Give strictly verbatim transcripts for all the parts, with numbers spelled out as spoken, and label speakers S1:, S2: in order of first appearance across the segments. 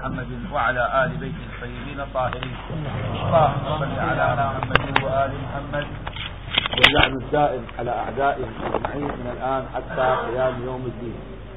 S1: محمد وعلى آل بيته الطيبين الطاهرين. اللهم صل على محمد وآل محمد، واللعن الدائم على أعدائهم أجمعين من الآن حتى قيام يوم الدين.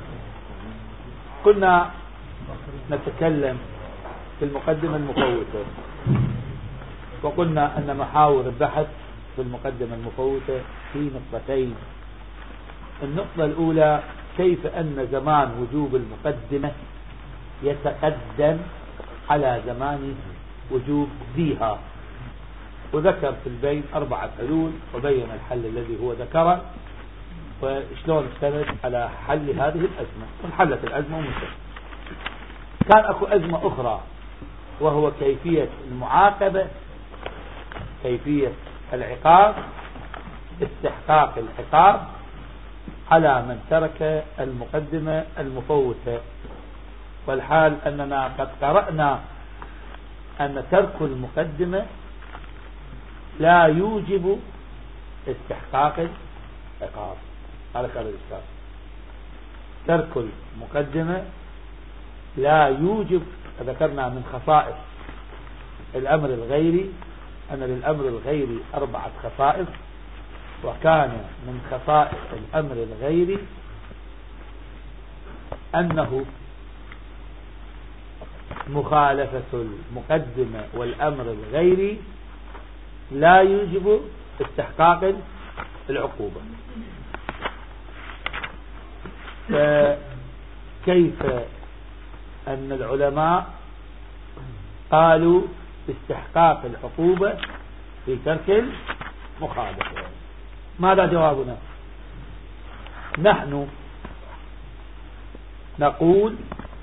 S1: كنا نتكلم في المقدمة المفوتة، وقلنا أن محاور البحث في المقدمة المفوتة في نقطتين. النقطة الأولى كيف أن زمان وجوب المقدمة يتقدم على زمان وجوب ذيها، وذكر في البين أربعة حلول وبين الحل الذي هو ذكره وشلون استند على حل هذه الأزمة، وانحلت الأزمة ومنتهت. كان أكو أزمة أخرى وهو كيفية المعاقبة، كيفية العقاب، استحقاق العقاب على من ترك المقدمة المفوتة. والحال أننا قد قرأنا أن ترك المقدمة لا يوجب استحقاق العقاب. هذا كان الإشكال. ترك المقدمة لا يوجب، ذكرنا من خصائص الأمر الغيري أن للأمر الغيري أربعة خصائص، وكان من خصائص الأمر الغيري أنه مخالفة المقدمة والأمر الغيري لا يوجب استحقاق العقوبة. فكيف أن العلماء قالوا استحقاق العقوبة في ترك المخالفة؟ ماذا جوابنا؟ نحن نقول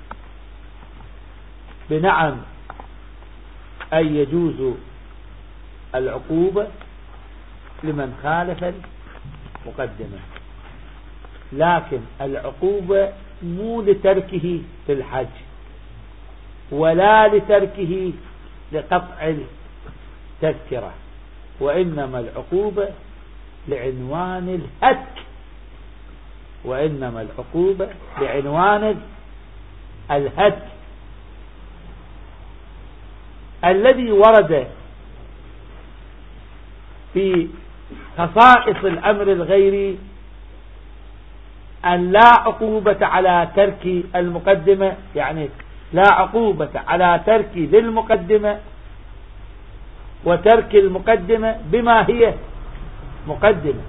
S1: بنعم أي يجوز العقوبة لمن خالف المقدمة، لكن العقوبة مو لتركه في الحج ولا لتركه لقطع التذكرة، وإنما العقوبة لعنوان الهتك، وإنما العقوبة لعنوان الهتك الذي ورد في خصائص الأمر الغيري أن لا عقوبة على ترك المقدمة، يعني لا عقوبة على ترك للمقدمة وترك المقدمة بما هي مقدمة.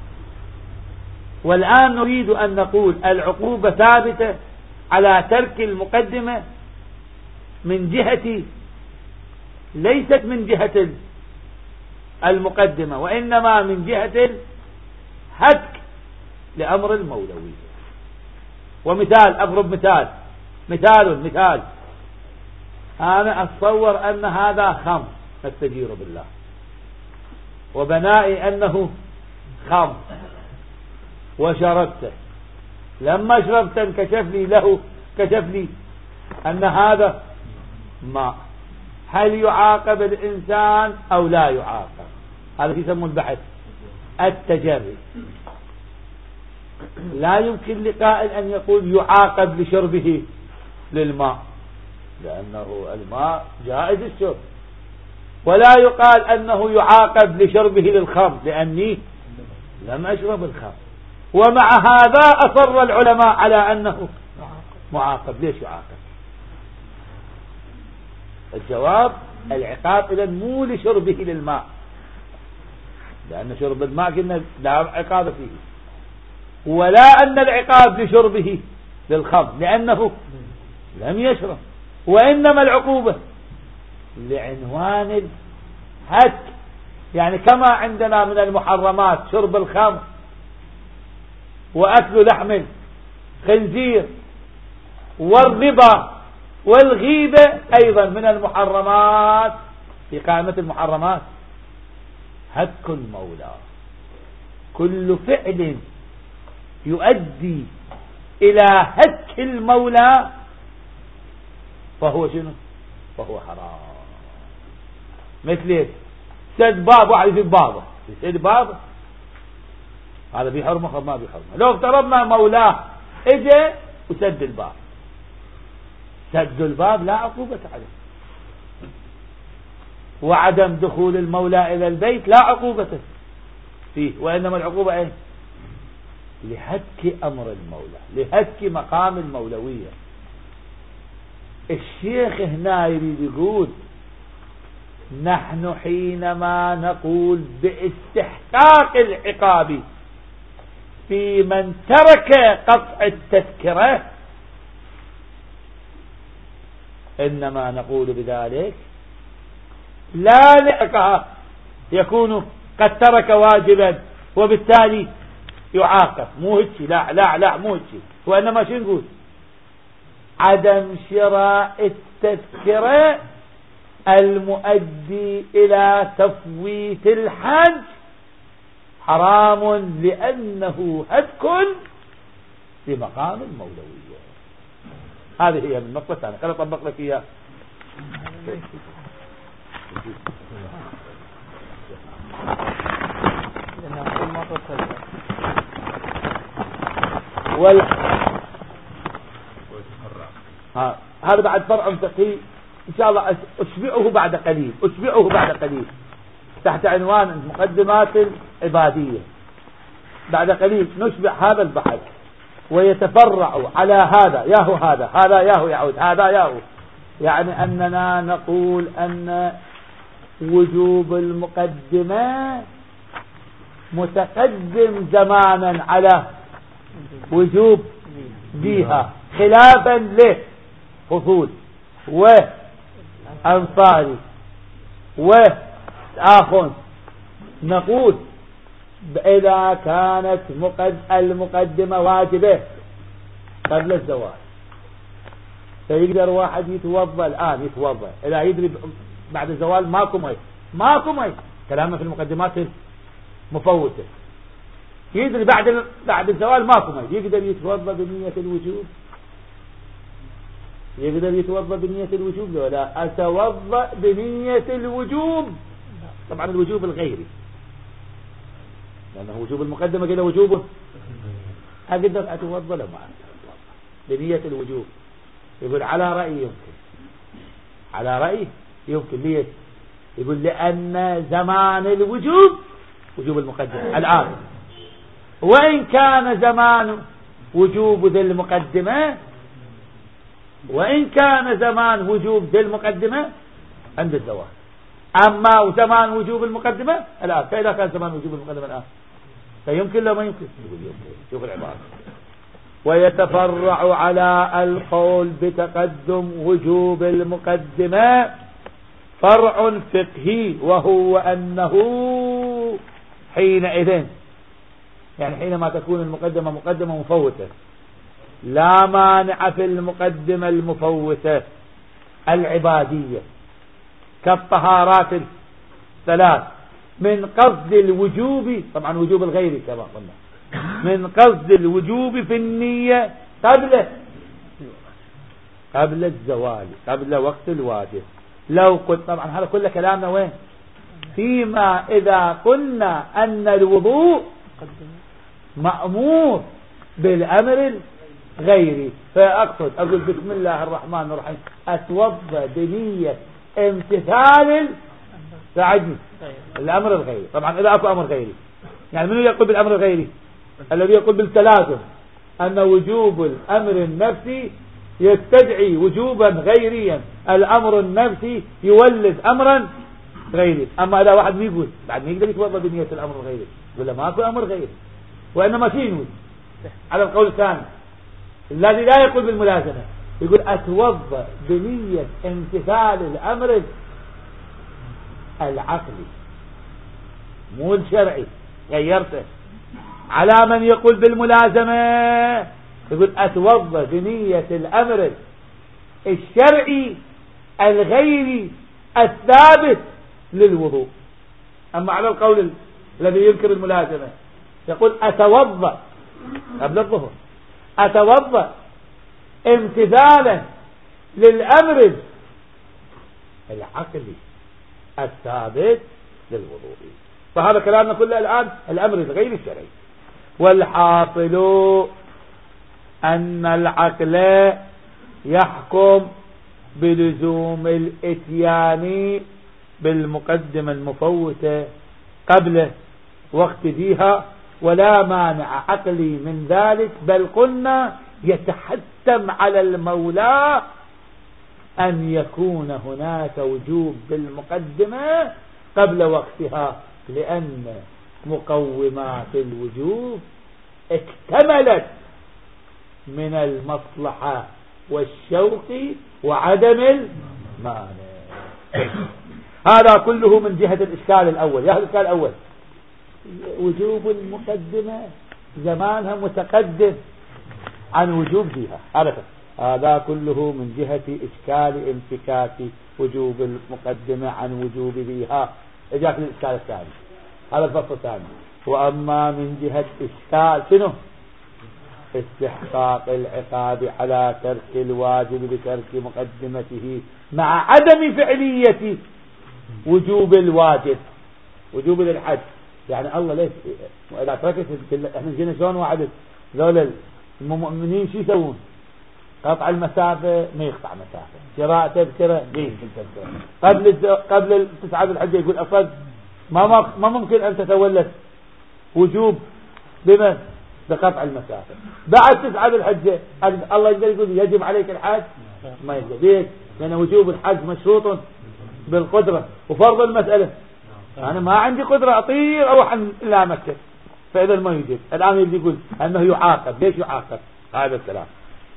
S1: والآن نريد أن نقول العقوبة ثابتة على ترك المقدمة من جهة، ليست من جهة المقدمة، وإنما من جهة الهتك لأمر المولوي. ومثال، أضرب مثال مثال مثال أنا أتصور أن هذا خمر، نستجير بالله، وبنائي أنه خمر وشربته، لما شربته انكشف لي له كشف لي أن هذا ماء، هل يعاقب الإنسان أو لا يعاقب؟ هذا يسمى البحث التجري. لا يمكن لقائل أن يقول يعاقب لشربه للماء، لأنه الماء جائز الشرب، ولا يقال أنه يعاقب لشربه للخمر لأني لم أشرب الخمر. ومع هذا أصر العلماء على أنه معاقب. ليش يعاقب؟ الجواب العقاب إذن مو لشربه للماء، لأن شرب الماء قلنا لا عقاب فيه، ولا أن العقاب لشربه للخمر لأنه لم يشرب، وإنما العقوبة لعنوان الهتك. يعني كما عندنا من المحرمات شرب الخمر وأكل لحم الخنزير والربا والغيبة، أيضا من المحرمات في قائمة المحرمات هتك المولى. كل فعل يؤدي إلى هتك المولى فهو شنو؟ فهو حرام. مثل سد باب، واحد في بابه سد باب، هذا بيحرمه ما بيحرمه. لو افترضنا مولاه اجى وسد الباب سد الباب لا عقوبة عليه، وعدم دخول المولى إلى البيت لا عقوبة فيه، وإنما العقوبة ايه؟ لهتك أمر المولى، لهتك مقام المولوية. الشيخ هنا يريد يقول نحن حينما نقول باستحقاق العقاب في من ترك قطع التذكرة إنما نقول بذلك لا لأنه يكون قد ترك واجبا وبالتالي يعاقب، مو هيك، لا لا لا مو هيك، وإنما شو نقول؟ عدم شراء التذكرة المؤدي إلى تفويت الحج حرام لأنه هتك لمقام المولوية. هذه هي من النقطة الثانية. خلينا أطبق لك إياها. وال... ها. هذا بعد فرع فقهي إن شاء الله أشبعه بعد قليل، أشبعه بعد قليل تحت عنوان المقدمات العبادية. بعد قليل نشبع هذا البحث ويتفرع على هذا ياهو هذا هذا ياهو يعود هذا ياهو، يعني أننا نقول أن وجوب المقدمة متقدم زمانا على وجوب بها خلافا لفصول وأنصاري وآخر. نقول إذا كانت المقدمة واجبة قبل الزواج فيقدر واحد يتوضا الآن، يتوضا إذا يدري بعد الزوال ماكو مي ماكو مي، كلامنا في المقدمات المفوتة، يدري بعد بعد الزوال ماكو مي، يقدر يتوضا بنية الوجوب، يقدر يتوضا بنية الوجوب لو لا أتوضا بنية الوجوب، طبعا الوجوب الغيري لأنه وجوب المقدمة كده وجوبه، أقدر أتوضا لو ما أتوضا بنية الوجوب. يقول على رأي يمكن، على رأي يمكن، ليه؟ يقول لأن زمان الوجوب وجوب المقدمة الآن، وإن كان زمان وجوب ذي المقدمة وإن كان زمان وجوب ذي المقدمة عند الزواج، أما زمان وجوب المقدمة الآن، فإذا كان زمان وجوب المقدمة الآن فيمكن لو ما يمكن، يقول يمكن. شوف العبارة. ويتفرع على القول بتقدم وجوب المقدمة فرع فقهي، وهو أنه حينئذ، يعني حينما تكون المقدمة مقدمة مفوتة، لا مانع في المقدمة المفوتة العبادية كالطهارات الثلاث من قصد الوجوب، طبعا وجوب الغير كما قلنا، من قصد الوجوب في النية قبل قبل الزوال، قبل وقت الواجب. لو قلت طبعا هذا كل كلامنا وين؟ فيما إذا قلنا أن الوضوء مأمور بالأمر الغيري، فأقصد أقول بسم الله الرحمن الرحيم أتوضأ بنية امتثال ساعدني الأمر الغيري. طبعا إذا أكو أمر غيري، يعني من يقول بالأمر الغيري؟ الذي يقول بالتلازم، أن وجوب الأمر النفسي يستدعي وجوبا غيريا، الأمر النفسي يولد أمرا غيري. أما إذا واحد يقول بعد ما يقدر يتوضأ بنية الأمر الغيري، ولا ما أكو أمر غيري، وإنما شيء على القول الثاني الذي لا يقول بالملازمة، يقول أتوضأ بنية امتثال الأمر العقلي مو الشرعي، غيرته. على من يقول بالملازمة يقول أتوضأ بنية الأمر الشرعي الغيري الثابت للوضوء. أما على القول الذي ينكر الملازمة يقول أتوضأ قبل الظهر، أتوضأ امتثالا للأمر العقلي الثابت للوضوء. فهذا كلامنا كله الآن الأمر الغير الشرعي. والحاصل أن العقل يحكم بلزوم الاتيان بالمقدمة المفوتة قبل وقت فيها، ولا مانع عقلي من ذلك، بل قلنا يتحتم على المولى أن يكون هناك وجوب بالمقدمة قبل وقتها، لأن مقومات الوجوب اكتملت من المصلحة والشوق وعدم المانع. هذا كله من جهة الإشكال الأول. يا الإشكال الأول وجوب المقدمة زمانها متقدم عن وجوب فيها. هذا هذا كله من جهة إشكال انفكاك وجوب المقدمة عن وجوب فيها. إجاك الإشكال الثاني، هذا الفصل الثاني. وأما من جهة إشكال شنو؟ استحقاق العقاب على ترك الواجب بترك مقدمته مع عدم فعلية وجوب الواجب. وجوب الحج يعني الله ليش إذا تركت احنا جينا شلون وعدت ذول المؤمنين شو يسوون؟ قطع المسافة ما يقطع مسافة، شراء تذكرة ما يمكن تذكرة. قبل قبل تسعة الحجة يقول أصلا ما ما ممكن أن تتولد وجوب بمن؟ بقطع المسافة. بعد تسعة الحجة الله يقدر يقول يجب عليك الحج؟ ما يجب. ليش؟ لأن وجوب الحج مشروط بالقدرة، وفرض المسألة أنا ما عندي قدرة أطير أروح إلى مكة، فإذا ما يجب. الآن يجب يقول أنه يعاقب. ليش يعاقب؟ هذا الكلام.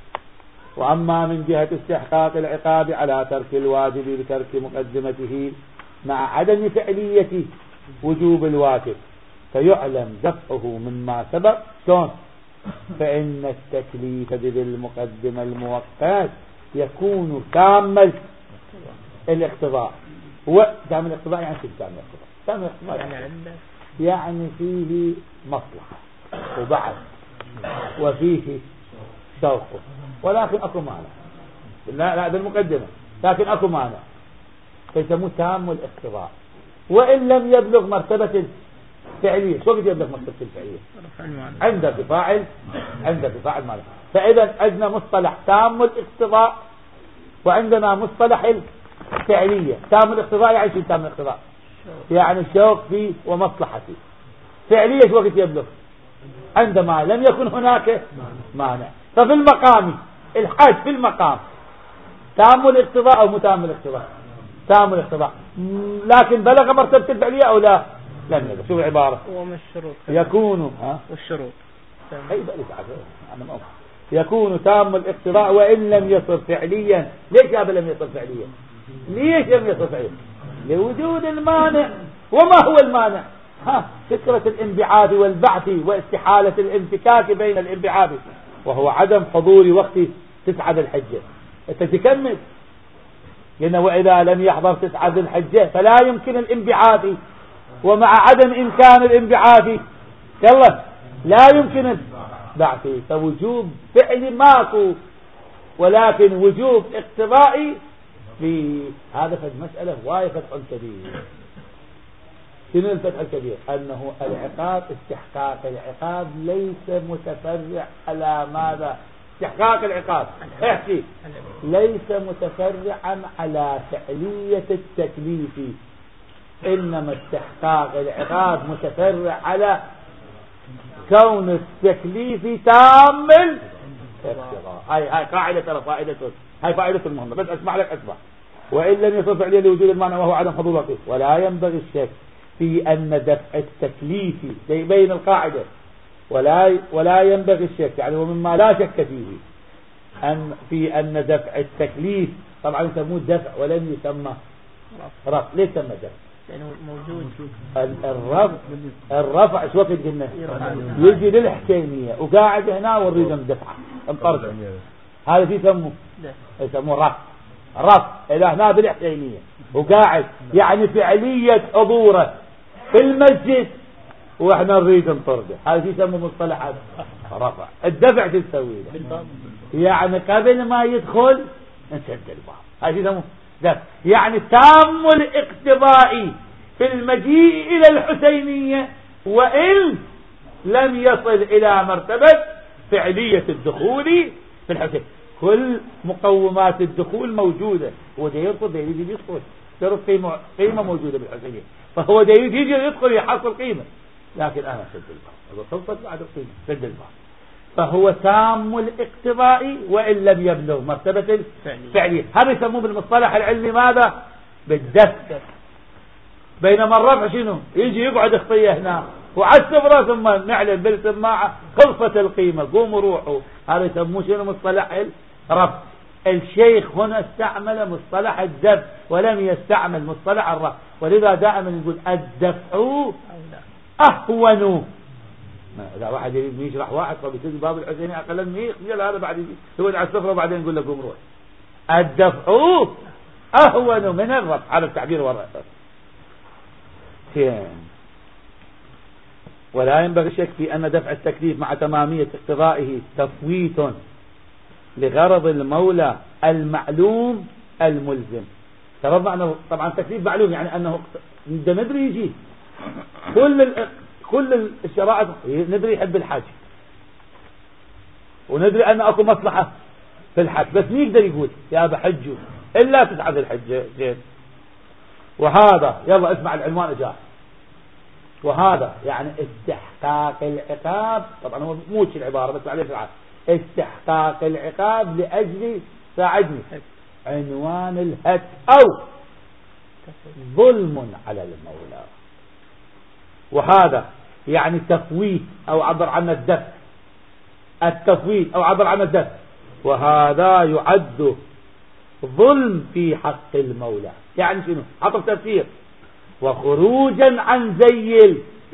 S1: وأما من جهة استحقاق العقاب على ترك الواجب بترك مقدمته مع عدم فعلية وجوب الواجب فيعلم دفعه مما سبق شون؟ فإن التكليف بالمقدمة الموقت يكون تام الاقتضاء. هو تام الاقتضاء يعني شو تام الاقتضاء؟ تام الاقتضاء يعني, يعني فيه مصلحة وبعد وفيه شوق، ولكن اكو مانع. لا لا بالمقدمة لكن اكو مانع فيسموه تام الاقتضاء. وإن لم يبلغ مرتبة الفعلية، شو يبلغ مرتبة الفعلية؟ عند بفاعل عند بفاعل مانع. فإذا عندنا مصطلح تام الاقتضاء وعندنا مصطلح الفعلية. تام الاقتضاء يعني شو تام الاقتضاء؟ يعني الشوق فيه ومصلحة فيه. فعلية شو وقت يبلغ؟ عندما لم يكن هناك مانع. ففي المقام الحج في المقام تام الاقتضاء أو متام الاقتضاء؟ تام الاقتضاء. لكن بلغ مرتبة الفعلية أو لا؟ لم يبلغ. شو العبارة؟ يكون ها
S2: والشروط
S1: يكون تام الاقتضاء وإن لم يصل فعليا. ليش هذا لم يصل فعليا؟ ليش لم يصل فعليا؟ لوجود المانع. وما هو المانع؟ ها فكرة الانبعاث والبعث واستحالة الانفكاك بين الانبعاث، وهو عدم حضور وقت تسعة الحجة. تتكمل لأنه وإذا لم يحضر تسعة الحجة فلا يمكن الانبعاث، ومع عدم إمكان الانبعاث يلا لا يمكن البعث. فوجوب فعل ماكو، ولكن وجوب اقتضائي في هذا في المسألة واي فتح كبير. شنو الفتح الكبير؟ أنه العقاب استحقاق العقاب ليس متفرع على ماذا؟ استحقاق العقاب احكي ليس متفرعا على فعلية التكليف، إنما استحقاق العقاب متفرع على كون التكليف تام الاقتضاء. هاي هاي قاعدة ترى فائدته، هاي فائدة المهمة، بس اسمع لك اسمع. وإن لم يصل فعليا لوجود المعنى وهو عدم حضور وقته، ولا ينبغي الشك في أن دفع التكليف بين القاعدة ولا ولا ينبغي الشك يعني ومما لا شك فيه أن في أن دفع التكليف طبعا يسموه دفع ولم يسمى رفع. ليش سمى دفع؟
S2: لأنه موجود.
S1: الرفع الرفع شو وقت قلنا يجي للحكيمية وقاعد هنا ونريد ندفعه انطرد، هذا يسموه يسموه رفع. رفع إلى هنا بالحكيمية وقاعد يعني فعلية حضوره في المسجد واحنا نريد نطرده، هذا يسموه مصطلح رفع. الدفع تسوي له يعني قبل ما يدخل نسد الباب، هذا يسموه دفع. يعني تام الاقتضاء في المجيء إلى الحسينية وإن لم يصل إلى مرتبة فعلية الدخول في الحسين. كل مقومات الدخول موجودة، هو دا يرفض، دا يريد يدخل، تعرف قيمة, قيمة موجودة بالحسينية، فهو دا يريد يجي يدخل يحصل قيمة، لكن أنا سد الباب، خلصت بعد القيمة سد الباب. فهو تام الاقتضاء وإن لم يبلغ مرتبة الفعلية. هذا يسموه بالمصطلح العلمي ماذا؟ بالدفع. بينما الرفع شنو؟ يجي يقعد خطية هنا وعالسفرة ثم نعلن بالسماعة خلصت القيمة قوموا روحوا. هذا يسموه شنو؟ مصطلح الرفع. الشيخ هنا استعمل مصطلح الدفع ولم يستعمل مصطلح الرفع، ولذا دائما يقول الدفع أهون. إذا واحد يريد يشرح واحد فبيسد باب الحسيني أقل من يخجل هذا بعد يجي يقول على السفرة وبعدين يقول لكم روح. الدفع أهون من الرفع، هذا التعبير وراء. ولا ينبغي الشك في أن دفع التكليف مع تمامية اقتضائه تفويت لغرض المولى المعلوم الملزم. ترى أنه طبعا التكليف معلوم، يعني أنه ندري يجي كل كل الشرائط، ندري يحب الحج وندري أن أكو مصلحة في الحج، بس مين يقدر يقول يا بحجوا إلا تسعد الحج زين. وهذا يلا اسمع العنوان جاء، وهذا يعني استحقاق العقاب. طبعا هو مو العبارة بس عليه العقاب، استحقاق العقاب لأجل ساعدني عنوان الهت أو ظلم على المولى. وهذا يعني تفويت أو عبر عن الدفع، التفويت أو عبر عن الدفع، وهذا يعد ظلم في حق المولى. يعني شنو؟ عطف تفسير. وخروجا عن زي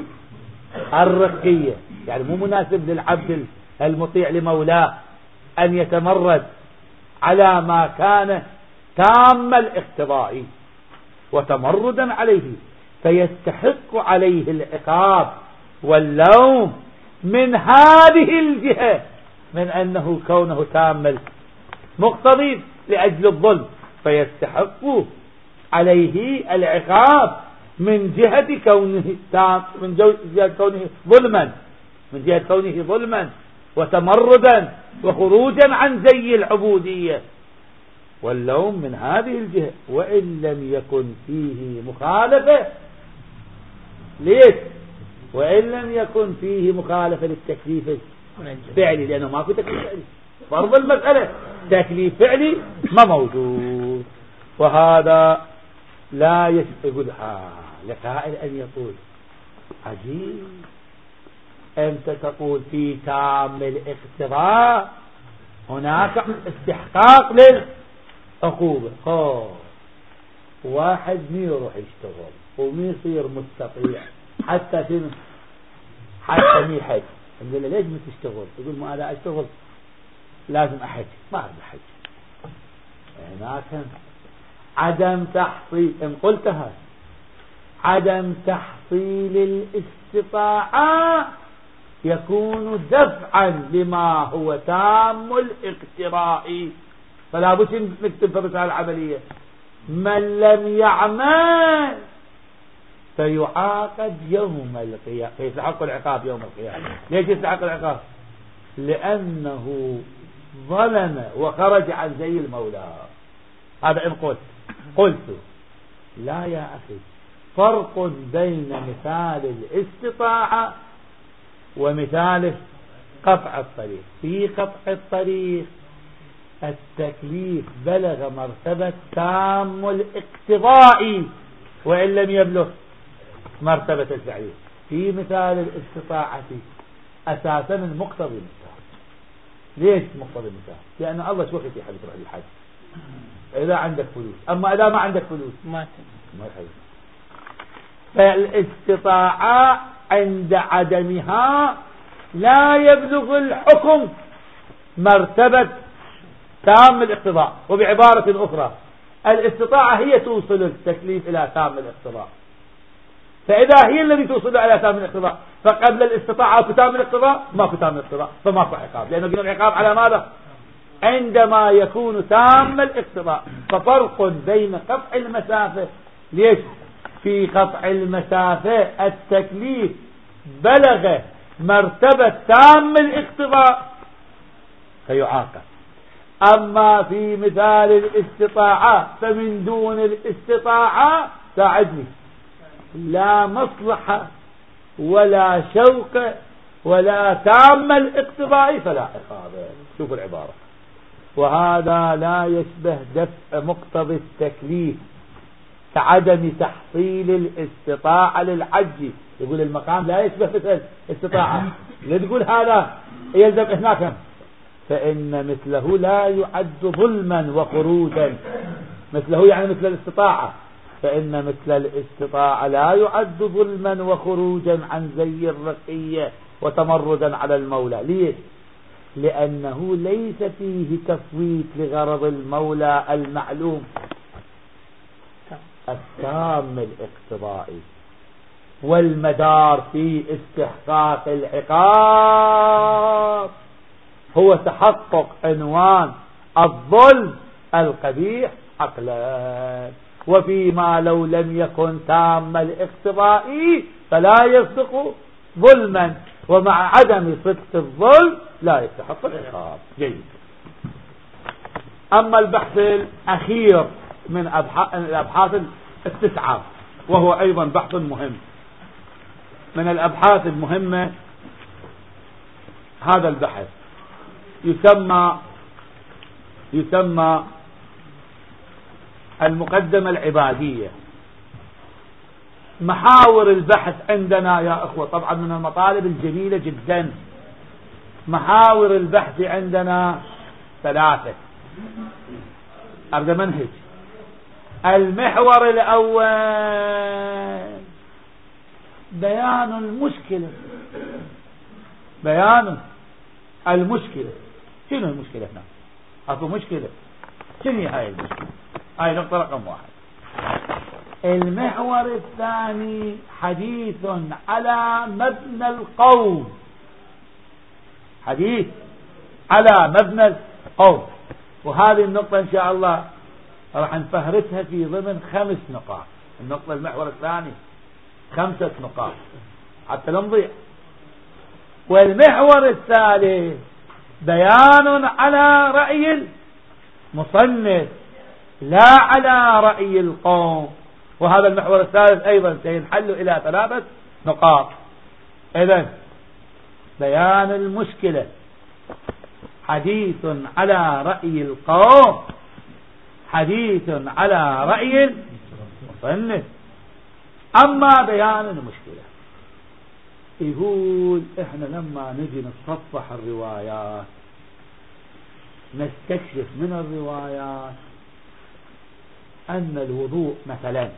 S1: الرقية، يعني مو مناسب للعبد المطيع لمولاه أن يتمرد على ما كان تام الاقتضاء وتمردا عليه، فيستحق عليه العقاب واللوم من هذه الجهة، من أنه كونه تام مقتضي لأجل الظلم، فيستحق عليه العقاب من جهة كونه تام، من جهة كونه ظلما، من جهة كونه ظلما وتمردا وخروجا عن زي العبودية، واللوم من هذه الجهة وإن لم يكن فيه مخالفة. ليش؟ وإن لم يكن فيه مخالفة للتكليف الفعلي، لأنه ما في تكليف فعلي. فرض المسألة تكليف فعلي ما موجود، وهذا لا يقول ها لقائل أن يقول عجيب، أنت تقول في تام الاقتضاء هناك استحقاق للعقوبة. اه واحد مين يروح يشتغل ومين يصير مستطيع حتى شنو حتى مين حج، نقول له ليش ما تشتغل؟ يقول ما أنا أشتغل لازم أحج، ما أقدر أحج. هناك عدم تحصيل، إن قلتها عدم تحصيل الاستطاعة يكون دفعا لما هو تام الاقتراء. فلا بد نكتب في الرسالة العملية من لم يعمل فيعاقب يوم القيامة، فيستحق العقاب يوم القيامة. ليش يستحق العقاب؟ لأنه ظلم وخرج عن زي المولى. هذا إن قلت قلت لا يا أخي، فرق بين مثال الاستطاعة ومثال قطع الطريق. في قطع الطريق التكليف بلغ مرتبة تام الاقتضاء وإن لم يبلغ مرتبة الفعلية. في مثال الاستطاعة أساسا المقتضي مثال. ليش مقتضي مثال؟ لأن الله شو في حديث روح الحج إذا عندك فلوس، أما إذا ما عندك فلوس ما ما يحج. فالاستطاعة عند عدمها لا يبلغ الحكم مرتبة تام الاقتضاء. وبعبارة أخرى الاستطاعة هي توصل التكليف إلى تام الاقتضاء، فإذا هي الذي توصل إلى تام الاقتضاء فقبل الاستطاعة في تام الاقتضاء ما في تام الاقتضاء، فما في عقاب، لأنه قلنا العقاب على ماذا؟ عندما يكون تام الاقتضاء. ففرق بين قطع المسافة. ليش؟ في قطع المسافة التكليف بلغ مرتبة تام الاقتضاء فيعاقب، أما في مثال الاستطاعة فمن دون الاستطاعة ساعدني لا مصلحة ولا شوق ولا تام الاقتضاء فلا عقاب. شوف العبارة. وهذا لا يشبه دفع مقتضى التكليف كعدم تحصيل الاستطاعة للحج. يقول المقام لا يشبه مثل استطاعة، لا تقول هذا يلزم هناك، فإن مثله لا يعد ظلما وخروجا. مثله يعني مثل الاستطاعة، فإن مثل الاستطاعة لا يعد ظلما وخروجا عن زي الرقية وتمردا على المولى. ليش؟ لأنه ليس فيه تفويت لغرض المولى المعلوم التام الاقتضائي، والمدار في استحقاق العقاب هو تحقق عنوان الظلم القبيح عقلا. وفيما لو لم يكن تام الاقتضاء فلا يصدق ظلما، ومع عدم صدق الظلم لا يستحق العقاب. جيد. أما البحث الأخير من الأبحاث التسعة، وهو أيضا بحث مهم من الأبحاث المهمة، هذا البحث يسمى يسمى المقدمة العبادية. محاور البحث عندنا يا أخوة طبعا من المطالب الجميلة جدا. محاور البحث عندنا ثلاثة. أبدأ منهج. المحور الأول بيان المشكلة. بيان المشكلة. شنو المشكلة هنا؟ أكو مشكلة. شنو هاي المشكلة؟ هاي نقطة رقم واحد. المحور الثاني حديث على مبنى القوم. حديث على مبنى القوم. وهذه النقطة إن شاء الله راح نفهرسها في ضمن خمس نقاط. النقطة المحور الثاني خمسة نقاط حتى لا نضيع. والمحور الثالث بيان على رأي المصنف لا على رأي القوم. وهذا المحور الثالث أيضا سينحل إلى ثلاثة نقاط. إذن بيان المشكلة حديث على رأي القوم، حديث على رأي المصنف. أما بيان المشكلة يقول إحنا لما نجي نتصفح الروايات نستكشف من الروايات أن الوضوء مثلا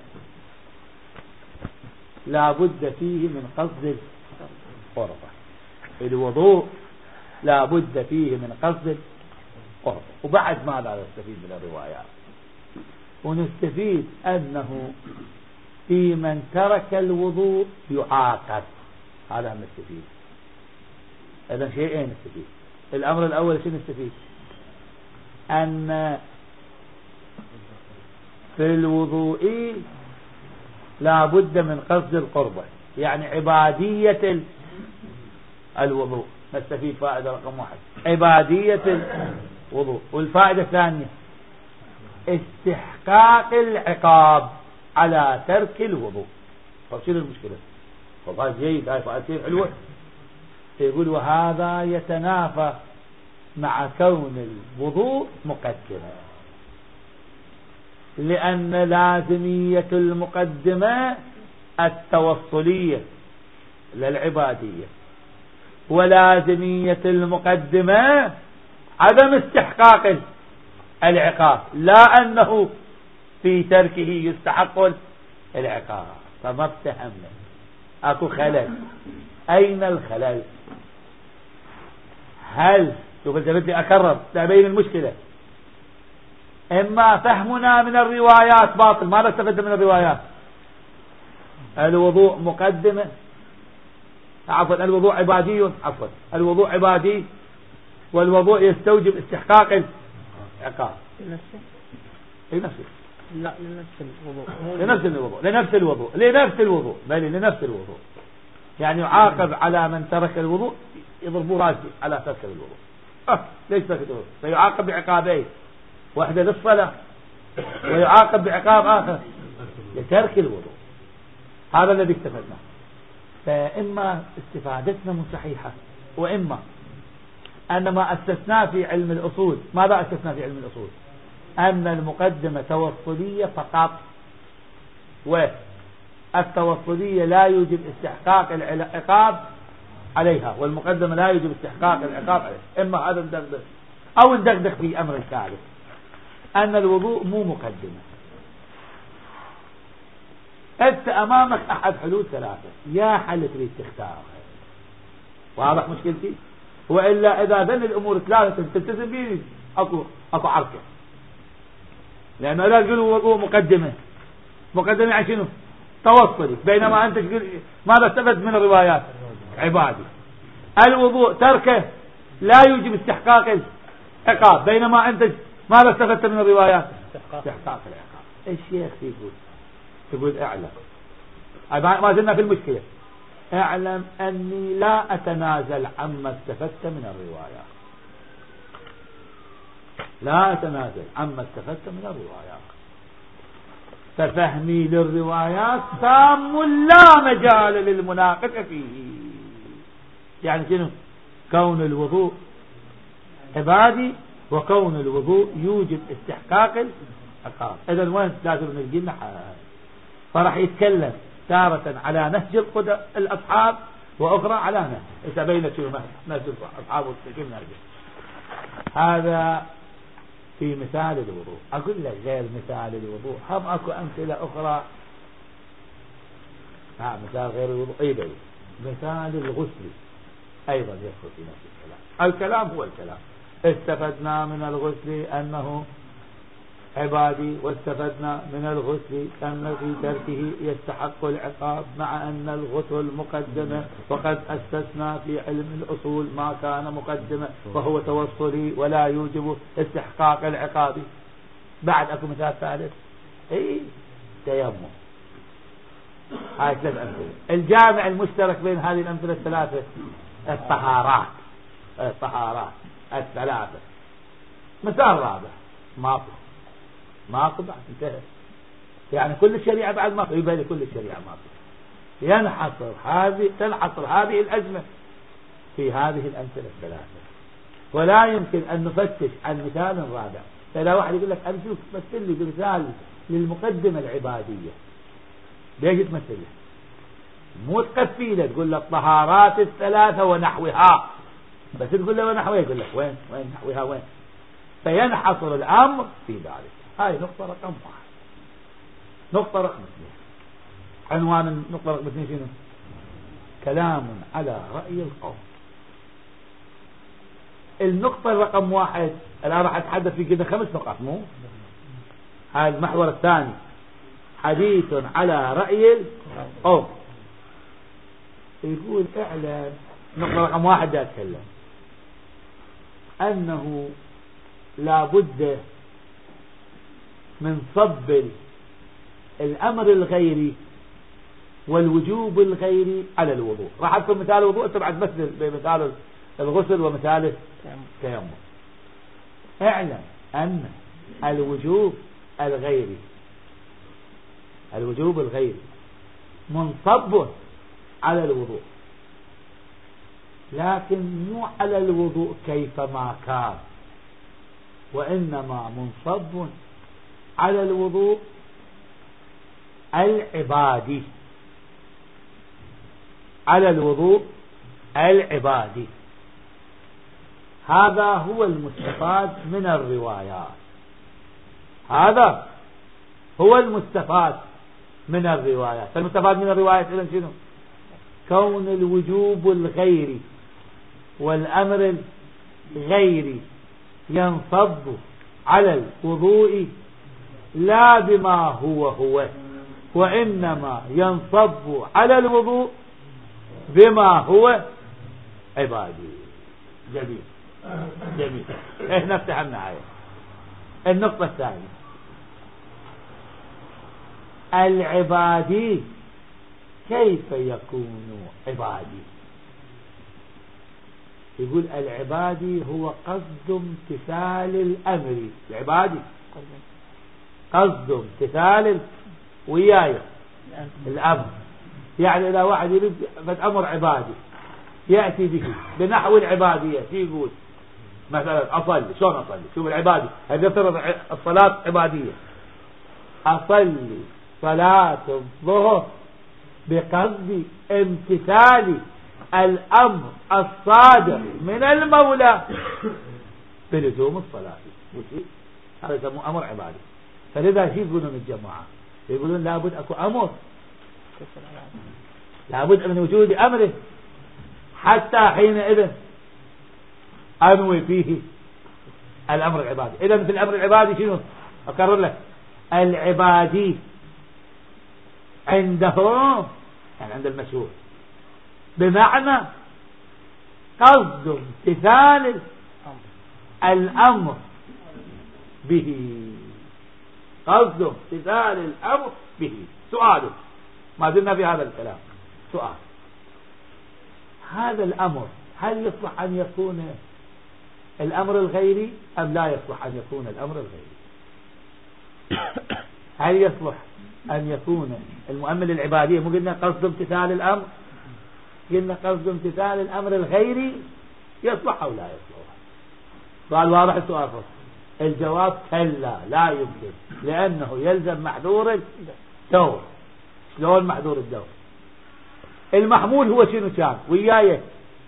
S1: لا بد فيه من قصد القربة. الوضوء لا بد فيه من قصد القربة. وبعد ماذا نستفيد من الروايات؟ ونستفيد أنه في من ترك الوضوء يعاقب. هذا نستفيد. إذن شيئين نستفيد. الأمر الأول شو نستفيد؟ أن في الوضوء لا بد من قصد القربة، يعني عبادية الوضوء. نستفيد فائدة رقم واحد عبادية الوضوء. والفائدة الثانية استحقاق العقاب على ترك الوضوء. طب شنو المشكلة؟ والله جيد، هاي فائدتين حلوة. يقول وهذا يتنافى مع كون الوضوء مقدمة، لأن لازمية المقدمة التوصلية للعبادية، ولازمية المقدمة عدم استحقاق العقاب، لا أنه في تركه يستحق العقاب. فما افتهمنا، اكو خلل. اين الخلل؟ هل شوف انت بدي اكرر تبين المشكلة. اما فهمنا من الروايات باطل، ما نستفد من الروايات. الوضوء مقدمة، عفوا الوضوء عبادي، عفوا الوضوء عبادي، والوضوء يستوجب استحقاق العقاب.
S2: لنفسه؟
S1: لنفسه
S2: لا لنفس الوضوء.
S1: لنفس الوضوء لنفس الوضوء لنفس الوضوء بل لنفس يعني يعاقب على من ترك الوضوء، يضربوا راسي على ترك الوضوء. أه ليش تكتب؟ فيعاقب بعقابين، واحدة للصلاة ويعاقب بعقاب آخر لترك الوضوء. هذا الذي استفدنا. فإما استفادتنا من صحيحة، وإما أن ما أسسناه في علم الأصول. ماذا أسسنا في علم الأصول؟ أن المقدمة توصلية فقط، والتوصلية لا يوجب استحقاق العقاب عليها، والمقدمة لا يوجب استحقاق العقاب عليها. إما هذا ندغدغ أو ندغدغ في أمر ثالث، أن الوضوء مو مقدمة. أنت أمامك أحد حلول ثلاثة، يا حل تريد تختار. واضح مشكلتي؟ وإلا إذا ذن الأمور ثلاثة تلتزم به أكو أكو عركة. لأنه لا تقول وضوء مقدمة، مقدمة عن شنو؟ توصلي. بينما أنت تقول ماذا استفدت من الروايات؟ عبادي. الوضوء تركه لا يوجب استحقاق العقاب، بينما أنت ماذا استفدت من الروايات؟ استحقاق العقاب. الشيخ يقول تقول اعلم، ما زلنا في المشكلة، اعلم أني لا أتنازل عما استفدت من الروايات، لا أتنازل عما استفدت من الروايات. ففهمي للروايات تام لا مجال للمناقشة فيه. يعني شنو؟ كون الوضوء عبادي، وكون الوضوء يوجب استحقاق العقاب. إذن وين لازم نلقي لنا حال؟ فراح يتكلم تارة على نهج الأصحاب، وأخرى على نهج. إذا بينت شنو نهج الأصحاب وشنو نهج. هذا في مثال الوضوء. أقول لك غير مثال الوضوء هم أكو أمثلة أخرى. ها مثال غير الوضوء أيضا مثال الغسل أيضا يدخل في نفس الكلام. الكلام هو الكلام. استفدنا من الغسل أنه عبادي، واستفدنا من الغسل أن في تركه يستحق العقاب، مع أن الغسل مقدمة، وقد أسسنا في علم الأصول ما كان مقدمة وهو توصلي ولا يوجب استحقاق العقاب. بعد أكو مثال ثالث، اي تيمم. هاي ثلاث أمثلة. الجامع المشترك بين هذه الأمثلة الثلاثة الطهارات، الطهارات الثلاثة. مثال رابع ماكو ماكو بعد انتهى. يعني كل الشريعة بعد ماكو، يبقى لي كل الشريعة ماكو. ينحصر هذه تنحصر هذه الأزمة في هذه الأمثلة الثلاثة، ولا يمكن أن نفتش عن مثال رابع. فلا واحد يقول لك أرجوك مثل لي بمثال للمقدمة العبادية، ليش تمثل له؟ مو تكفي له تقول له الطهارات الثلاثة ونحوها، بس تقول له ونحوها يقول لك وين وين نحوها وين. فينحصر الأمر في ذلك. هاي نقطة رقم واحد. نقطة رقم اثنين، عنوان النقطة رقم اثنين شنو؟ كلام على رأي القوم. النقطة رقم واحد الآن راح أتحدث في كده خمس نقاط، مو هاي المحور الثاني، حديث على رأي القوم. يقول اعلم، نقطة رقم واحد دا أتكلم أنه لا بد من صب الأمر الغيري والوجوب الغيري على الوضوء. راح أذكر مثال الوضوء، تبعت مثل بمثال الغسل ومثال التيمم. اعلم أن الوجوب الغيري الوجوب الغيري منصب على الوضوء، لكن مو على الوضوء كيفما كان، وإنما منصب على الوضوء العبادي، على الوضوء العبادي. هذا هو المستفاد من الروايات، هذا هو المستفاد من الروايات. فالمستفاد من الروايات إذن شنو؟ كون الوجوب الغيري والأمر الغيري ينصب على الوضوء لا بما هو هو، وإنما ينصب على الوضوء بما هو عبادي. جميل جميل. ايه نفتح النهاية. النقطة الثانية، العبادي كيف يكون عبادي؟ يقول العبادي هو قصد امتثال الأمر. العبادي قصد امتثال وياي الأمر. يعني إذا واحد يريد أمر عبادي يأتي به بنحو العبادية، يقول مثلا أصلي. شلون أصلي؟ شوف العبادي هذا يفترض الصلاة عبادية. أصلي صلاة الظهر بقصد امتثال الأمر الصادر من المولى بلزوم الصلاة. هذا يسموه أمر عبادي. فلذا شيء يقولون الجماعة؟ يقولون لابد أكو أمر، لابد من وجود أمره حتى حينئذ أنوي فيه الأمر العبادي. إذا في الأمر العبادي شنو؟ أكرر لك، العبادي عندهم يعني عند المشهور بمعنى قصد امتثال الأمر به. قصد امتثال الأمر به. سؤاله، ما زلنا في هذا الكلام، سؤال: هذا الأمر هل يصلح أن يكون الأمر الغيري أم لا يصلح أن يكون الأمر الغيري؟ هل يصلح أن يكون المؤمل العبادية؟ مو قلنا قصد امتثال الأمر، قلنا قصد امتثال الأمر الغيري يصلح أو لا يصلح؟ قال واضح السؤال. الجواب كلا، لا يمكن، لأنه يلزم محذور الدور. شلون محذور الدور؟ المحمول هو شنو كان وياي؟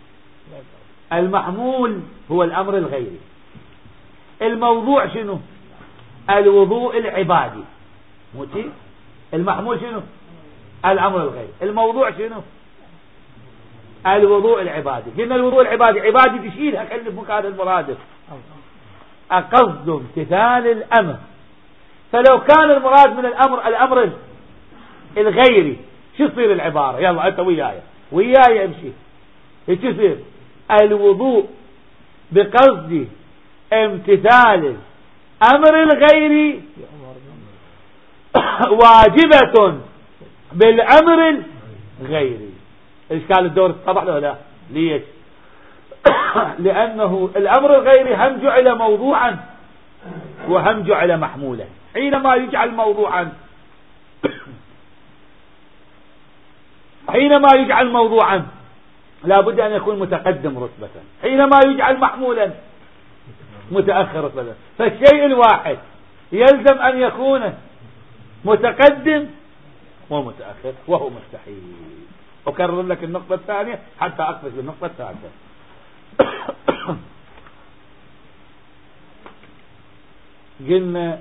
S1: المحمول هو الأمر الغيري. الموضوع شنو؟ الوضوء العبادي. موتي المحمول شنو؟ الأمر الغيري. الموضوع شنو؟ الوضوء العبادي. قلنا الوضوء العبادي عبادي تشيلها خلي مكان المرادف. قصد امتثال الأمر. فلو كان المراد من الأمر الأمر الغيري شو تصير العبارة؟ يلا أنت وياي وياي امشي. ايش يصير؟ الوضوء بقصد امتثال الأمر الغيري واجبة بالأمر الغيري. إشكال الدور طبعا ولا لا؟ ليش؟ لأنه الأمر الغيري هم جعل موضوعا وهم جعل محمولا. حينما يجعل موضوعا حينما يجعل موضوعا لابد أن يكون متقدم رتبة، حينما يجعل محمولا متأخر رتبة. فالشيء الواحد يلزم أن يكون متقدم ومتأخر، وهو مستحيل. أكرر لك النقطة الثانية حتى أقفز بالنقطة الثالثة. قلنا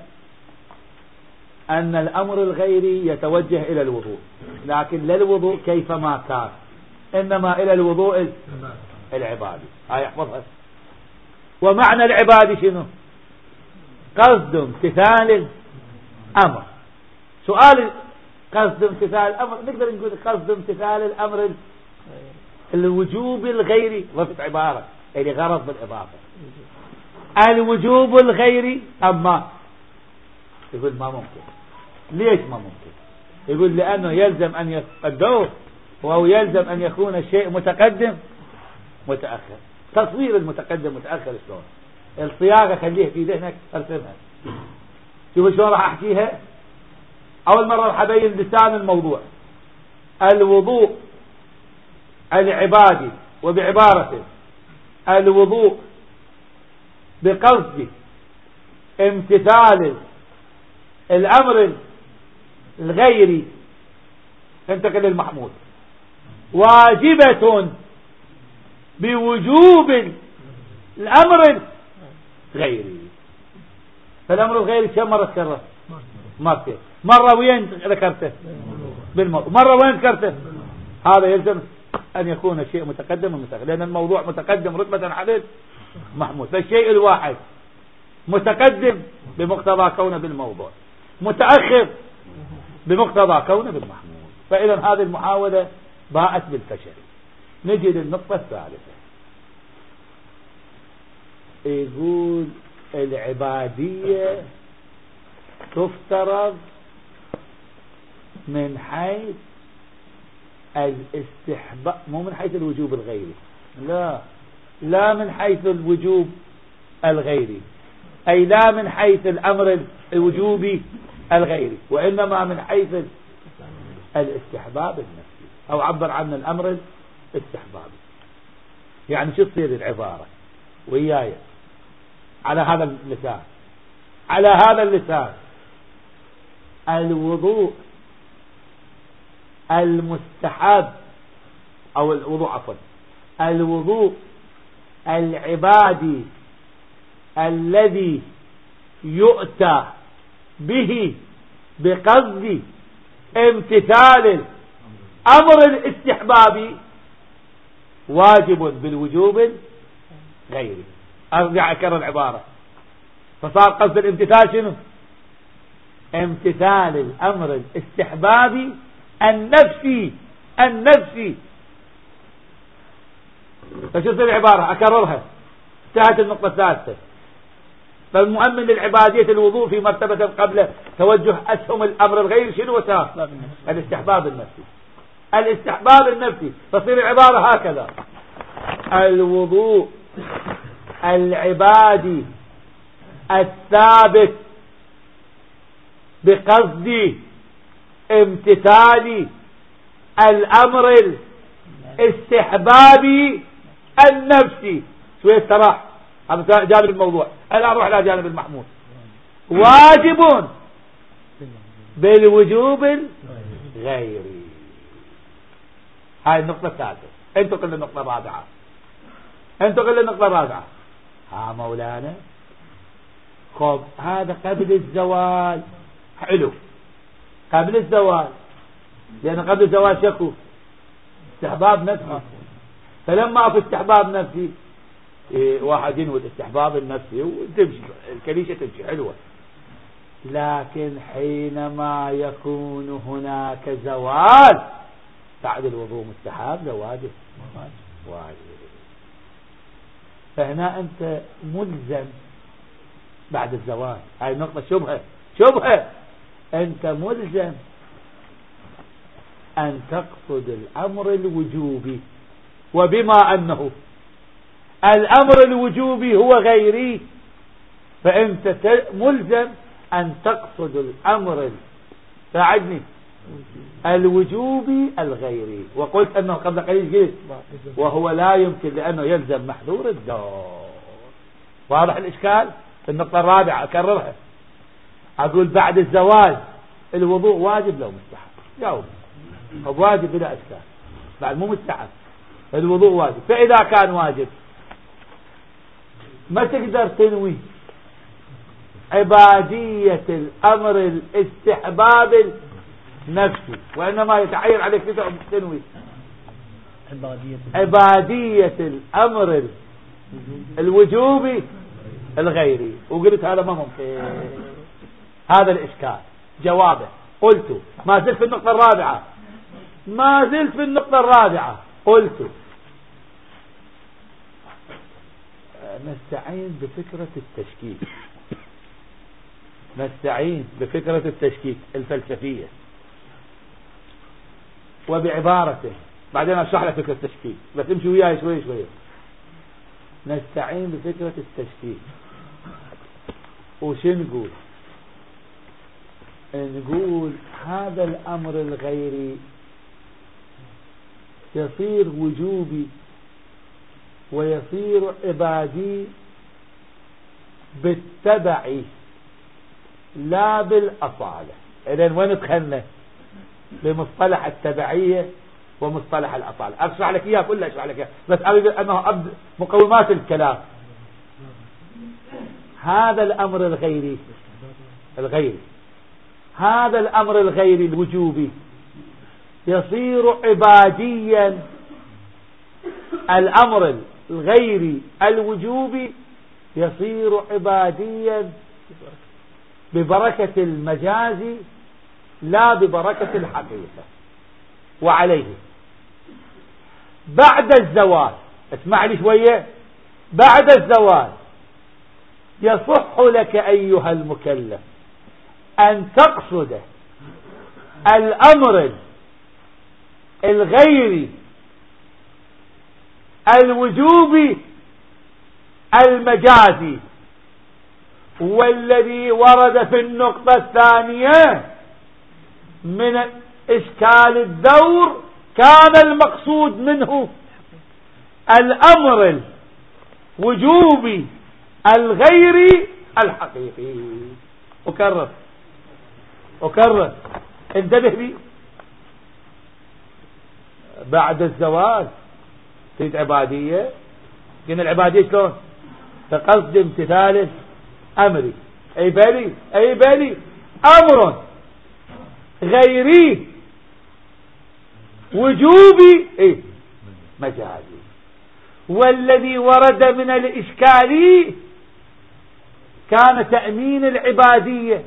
S1: أن الأمر الغيري يتوجه إلى الوضوء، لكن لا الوضوء كيفما كان، إنما إلى الوضوء العبادي. هاي احفظها. ومعنى العبادي شنو؟ قصد امتثال الأمر. سؤال قصد امتثال الأمر، نقدر نقول قصد امتثال الأمر الوجوب الغيري. ضفت عبارة اللي غرض بالإضافة الوجوب الغيري. أما يقول ما ممكن. ليش ما ممكن؟ يقول لأنه يلزم أن يقدر، وهو يلزم أن يكون الشيء متقدم متأخر. تصوير المتقدم متأخر شلون؟ الصياغة خليها في ذهنك ارسمها. شوف شلون راح أحكيها. أول مرة راح أبين لسان الموضوع. الوضوء العبادي، وبعبارة الوضوء بقصد امتثال الأمر الغيري، انتقل للمحمود، واجبة بوجوب الأمر الغيري. فالأمر الغيري كم مرة تكرر؟ مرتين. مرة وين ذكرته؟ بالموضوع. مرة وين ذكرته؟ هذا يلزم أن يكون الشيء متقدم ومتأخر، لأن الموضوع متقدم رتبة حديث محمود. فالشيء الواحد متقدم بمقتضى كونه بالموضوع، متأخر بمقتضى كونه بالمحمود. فإذا هذه المحاولة باءت بالفشل. نجي للنقطة الثالثة. يقول العبادية تفترض من حيث الاستحباب، مو من حيث الوجوب الغيري، لا، لا من حيث الوجوب الغيري، أي لا من حيث الأمر الوجوبي الغيري، وإنما من حيث الاستحباب النفسي، أو عبر عن الأمر الاستحبابي. يعني شو تصير العبارة وياي على هذا اللسان؟ على هذا اللسان الوضوء المستحب، أو الوضوء عفوا الوضوء العبادي الذي يؤتى به بقصد امتثال الأمر الاستحبابي واجب بالوجوب غيري. أرجع أكرر العبارة، فصار قصد الامتثال شنو؟ امتثال الأمر الاستحبابي النفسي النفسي. فشو تصير العبارة؟ أكررها، انتهت النقطة الثالثة. فالمؤمن للعبادية الوضوء في مرتبة قبل توجه أسهم الأمر الغير شنو وسار؟ الاستحباب النفسي. الاستحباب النفسي. فصير العبارة هكذا: الوضوء العبادي الثابت بقصد امتثال الأمر الاستحبابي النفسي. شوية تراح، هذا جانب الموضوع. الآن نروح إلى جانب المحمود. واجب بالوجوب الغيري. هاي النقطة الثالثة. انتقل للنقطة الرابعة. انتقل للنقطة الرابعة. ها مولانا، خب هذا قبل الزواج حلو، قبل الزواج، لأن قبل الزواج شكو استحباب نفسي. فلما في استحباب نفسي، إيه واحد ينوي الاستحباب النفسي وتمشي الكليشة تمشي حلوة. لكن حينما يكون هناك زواج بعد الوضوء مستحب واجب واجب. فهنا أنت ملزم بعد الزواج. هاي النقطة شبهة شبهة. أنت ملزم أن تقصد الأمر الوجوبي، وبما أنه الأمر الوجوبي هو غيري، فأنت ملزم أن تقصد الأمر ساعدني الوجوبي الغيري. وقلت أنه قبل قليل قلت وهو لا يمكن، لأنه يلزم محذور الدور. واضح الإشكال؟ في النقطة الرابعة أكررها، أقول بعد الزواج الوضوء واجب لو مستحب. جاوب. واجب بلا إشكال، بعد مو مستحب، الوضوء واجب. فإذا كان واجب ما تقدر تنوي عبادية الأمر الاستحباب النفسي، وإنما يتعين عليك تنوي عبادية الأمر الوجوبي الغيري. وقلت هذا ما ممكن. هذا الإشكال. جوابه قلت ما زلت في النقطة الرابعة ما زلت في النقطة الرابعة قلت نستعين بفكرة التشكيك نستعين بفكرة التشكيك الفلسفية، وبعبارته بعدين أشرح لك فكرة التشكيك، بس امشي وياي شوي شوي. نستعين بفكرة التشكيك. وش نقول؟ نقول هذا الأمر الغيري يصير وجوبي ويصير عبادي بالتبع لا بالأصالة. إذن وين دخلنا؟ بمصطلح التبعية ومصطلح الأصالة. أشرح لك إياه كله أشرح لك إياه، بس أريد أنه أبدأ مقومات الكلام. هذا الأمر الغيري الغيري هذا الأمر الغيري الوجوبي يصير عباديا. الأمر الغيري الوجوبي يصير عباديا ببركة المجاز لا ببركة الحقيقة. وعليه بعد الزواج، اسمع لي شوية، بعد الزواج يصح لك أيها المكلف أن تقصد الأمر الغيري الوجوبي المجازي والذي ورد في النقطة الثانية من إشكال الدور كان المقصود منه الأمر الوجوبي الغيري الحقيقي. أكرر أكرر انتبه لي. بعد الزواج تريد عبادية، قلنا العبادية شلون؟ فقصد امتثال أمري أي بالي أي بالي أمر غيري وجوبي ايه مجازي. والذي ورد من الإشكال كان تأمين العبادية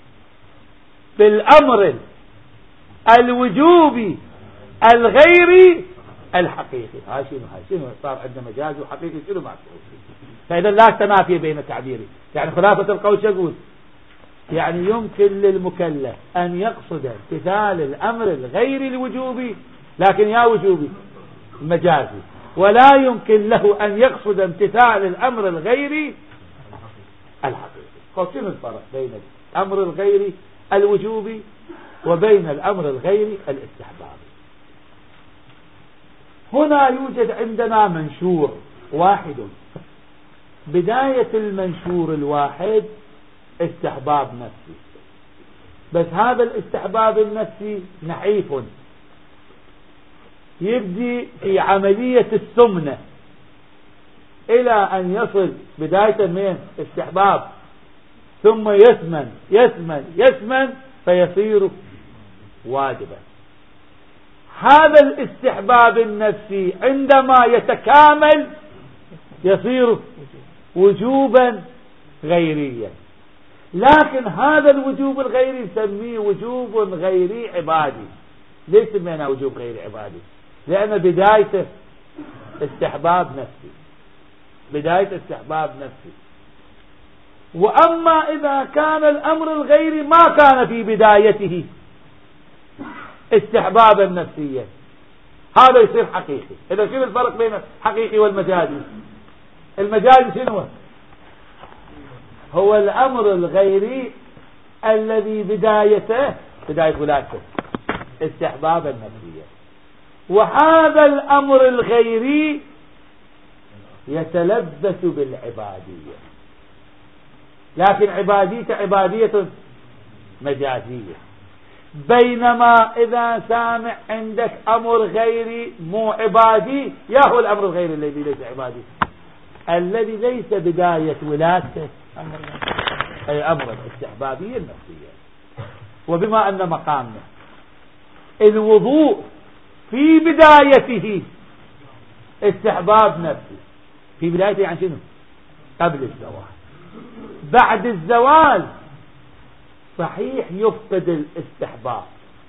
S1: بالأمر الوجوبي الغيري الحقيقي. هاي شنو هاي شنو صار عندنا مجازي وحقيقي شنو ما فإذا لا تنافي بين التعبيرين. يعني خلافة القول يقول يعني يمكن للمكلف أن يقصد امتثال الأمر الغير الوجوبي لكن يا وجوبي مجازي، ولا يمكن له أن يقصد امتثال الأمر الغير الحقيقي. قصين الفرق بين الأمر الغير الوجوبي وبين الأمر الغير الاستحبابي. هنا يوجد عندنا منشور واحد. بداية المنشور الواحد استحباب نفسي، بس هذا الاستحباب النفسي نحيف، يبدي في عملية السمنة إلى أن يصل بداية من استحباب ثم يسمن يسمن يسمن فيصير واجبا. هذا الاستحباب النفسي عندما يتكامل يصير وجوبا غيريا، لكن هذا الوجوب الغيري نسميه وجوب غيري عبادي. ليش سميناه وجوب غيري عبادي؟ لأن بدايته استحباب نفسي، بداية استحباب نفسي. وأما إذا كان الأمر الغيري ما كان في بدايته استحبابا نفسيا هذا يصير حقيقي. إذا شنو الفرق بين الحقيقي والمجازي؟ المجازي شنو هو؟ الأمر الغيري الذي بدايته بداية ولادته استحبابا نفسيا، وهذا الأمر الغيري يتلبس بالعبادية، لكن عبادية عبادية مجازية. بينما إذا سامع عندك أمر غيري مو عبادي، يا هو الأمر الغيري الذي ليس عبادي؟ الذي ليس بداية ولادته أي أمر الاستحبابية النفسية. وبما أن مقامنا الوضوء في بدايته استحباب نفسي، في بدايته يعني شنو؟ قبل الزوال. بعد الزوال صحيح يفقد الاستحباب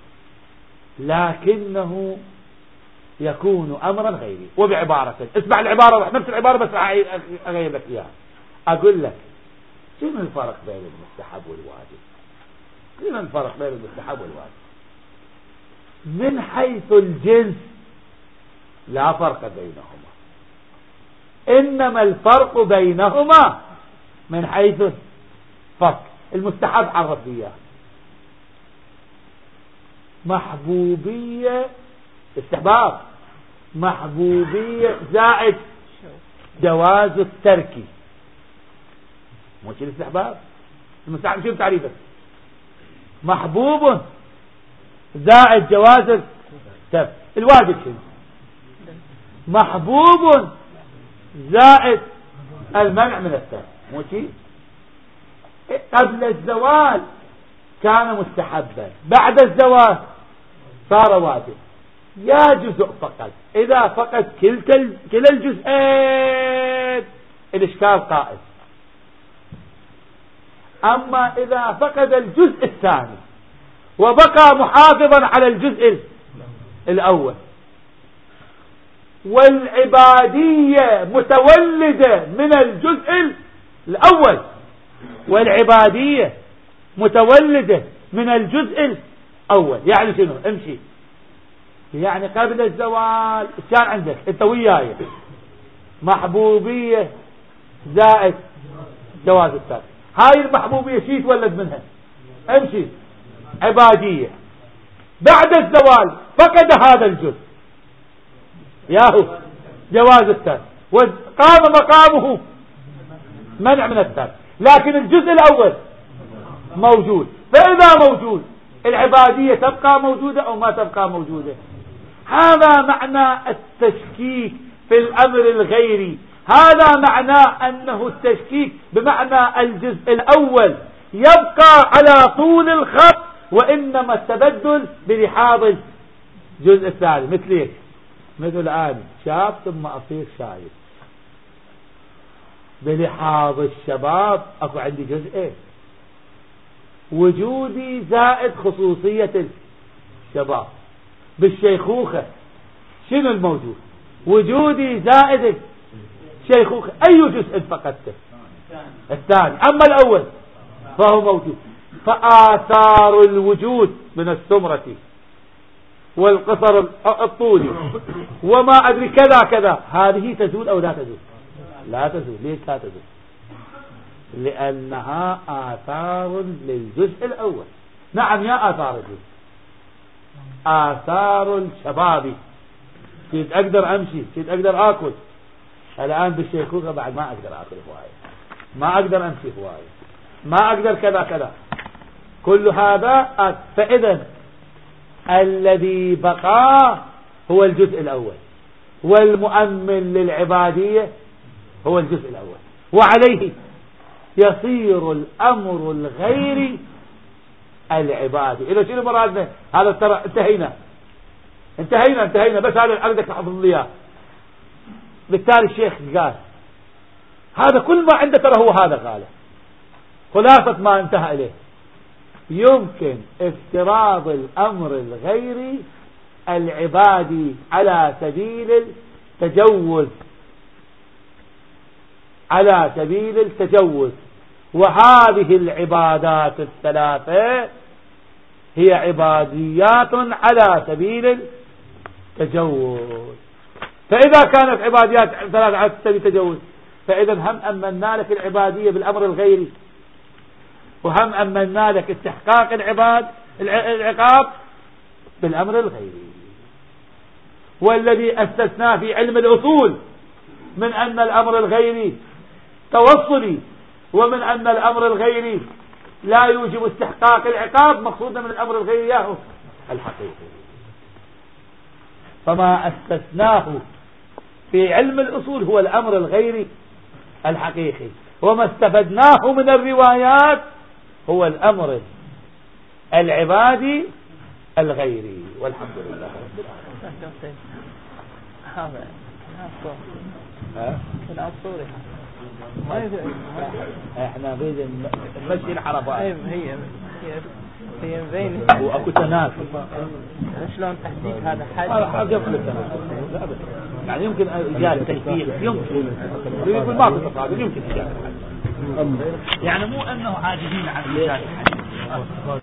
S1: لكنه يكون أمرا غيري. وبعبارة اسمع العبارة نفس العبارة بس أغير لك إياها. أقول لك شنو الفرق بين المستحب والواجب؟ شنو الفرق بين المستحب والواجب؟ من حيث الجنس لا فرق بينهما، إنما الفرق بينهما من حيث فرق. المستحب عرف إياه محبوبية استحباب، محبوبية زائد جواز الترك، مو شيء الاستحباب. المستحب شو تعريفه؟ محبوب زائد جواز الترك. الواجب شنو؟ محبوب زائد المنع من الترك، مو شيء. قبل الزوال كان مستحبا، بعد الزوال صار واجب. يا جزء فقط، إذا فقد كلتا كلا الجزئين الإشكال قائم. أما إذا فقد الجزء الثاني وبقى محافظا على الجزء الأول، والعبادية متولدة من الجزء الأول والعبادية متولدة من الجزء الأول، يعني شنو؟ امشي. يعني قبل الزوال كان عندك انت وياي محبوبية زائد جواز الترك. هاي المحبوبية شي يتولد منها؟ امشي عبادية. بعد الزوال فقد هذا الجزء ياهو جواز الترك، وقام مقامه منع من الترك، لكن الجزء الأول موجود. فإذا موجود العبادية تبقى موجودة أو ما تبقى موجودة. هذا معنى التشكيك في الأمر الغيري. هذا معنى أنه التشكيك بمعنى الجزء الأول يبقى على طول الخط، وإنما التبدل بلحاظ الجزء الثاني. مثل إيه؟ مثل الآن شاب ثم أصير شايب. بلحاظ الشباب أكو عندي جزئين، وجودي زائد خصوصية الشباب. بالشيخوخة شنو الموجود؟ وجودي زائد الشيخوخة. أي جزء فقدته؟ الثاني. أما الأول فهو موجود. فآثار الوجود من السمرة والقصر الطولي وما أدري كذا كذا، هذه تزول أو لا تزول؟ لا تزول. ليش لا تزول؟ لأنها آثار للجزء الأول. نعم يا آثار الجزء، آثار الشباب. كيف أقدر أمشي، كيف أقدر آكل. الآن بالشيخوخة بعد ما أقدر آكل هواية، ما أقدر أمشي هواية، ما أقدر كذا كذا. كل هذا. فإذا الذي بقى هو الجزء الأول، والمؤمن للعبادية هو الجزء الأول، وعليه يصير الأمر الغيري العبادي. إذا شنو مرادنا؟ هذا ترى انتهينا انتهينا انتهينا بس هذا عندك تحفظ لي اياه. بالتالي الشيخ قال هذا كل ما عنده ترى هو هذا قاله، خلاصة ما انتهى إليه. يمكن افتراض الأمر الغيري العبادي على سبيل التجوز، على سبيل التجوز. وهذه العبادات الثلاثة هي عباديات على سبيل التجوز. فإذا كانت عباديات ثلاثة على سبيل التجوز، فإذا هم أمنا لك العبادية بالأمر الغيري، وهم أمنا لك استحقاق العباد العقاب بالأمر الغيري. والذي أسسناه في علم الأصول من أن الأمر الغيري توصلي، ومن أن الأمر الغيري لا يوجب استحقاق العقاب، مقصودا من الأمر الغيري ياهو الحقيقي. فما أسسناه في علم الأصول هو الأمر الغيري الحقيقي، وما استفدناه من الروايات هو الأمر العبادي الغيري. والحمد لله رب العالمين.
S2: هذا
S1: ها
S2: كلام صوري
S1: ما يدري. احنا نريد نمشي الحركات.
S2: هي هي هي بين
S1: واكو تناسب.
S2: شلون تحديد هذا حد؟
S1: هذا حاجه قبل التناسب. لا بس يعني يمكن ايجاد تشكيل، يمكن يقول ما في تفاضل، يمكن ايجاد يعني مو انه عاجزين عن ايجاد الحد.